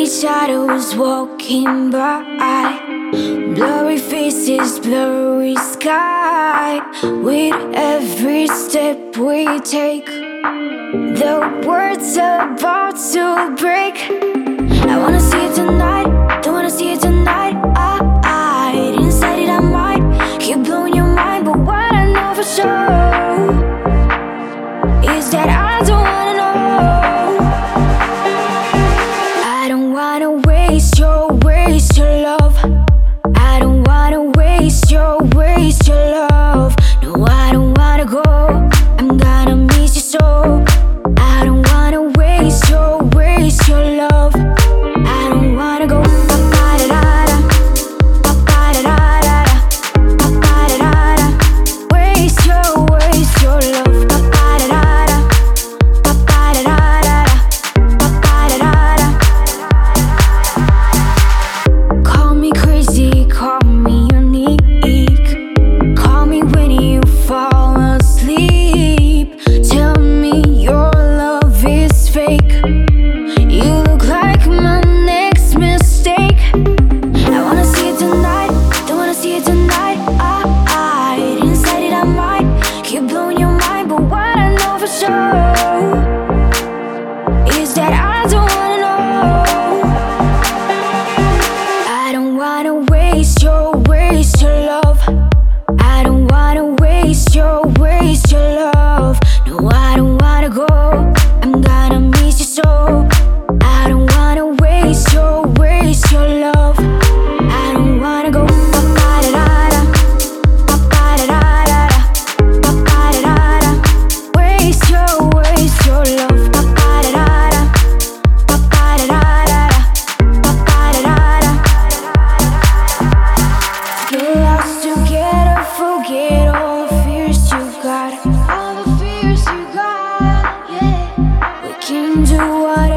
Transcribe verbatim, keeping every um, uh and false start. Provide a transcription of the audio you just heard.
shadows walking by, blurry faces, blurry sky. With every step we take, the world's about to break. I wanna see it tonight, don't wanna see it tonight. I, I inside it I might keep blowing your mind, but what I know for sure is that I don't wanna know. I don't wanna waste your, waste your love. I don't wanna waste your, waste your love. No, I don't wanna go, I'm gonna miss you so. I don't wanna waste your, waste your love. I don't wanna go. Ba-ba-da-da-da, ba-ba-da-da-da-da, ba-ba-da-da-da. Waste your, waste your love. Ba-ba-da-da-da, ba-ba-da-da-da-da, ba-ba-da-da-da. Call me crazy, call me unique. Call me when you fall asleep. Tell me your love is fake. You look like my next mistake. I wanna see it tonight, don't wanna see it tonight. I, I inside it I might keep blowing your mind, but what I know for sure is that I don't wanna know. I don't wanna waste your, waste your love. I don't wanna waste your, waste your love. No, I don't wanna go, I'm gonna miss you so. I don't wanna waste your, waste your love. I don't wanna go. Ba-ba-da-da-da, ba-ba-da-da-da-da, ba-ba-da-da-da. Waste your, waste your love. Ba-ba-da-da-da, ba-ba-da-da-da-da, ba-ba-da-da-da. Get lost together, forget all the fears you got. All the fears you got, yeah. We can do what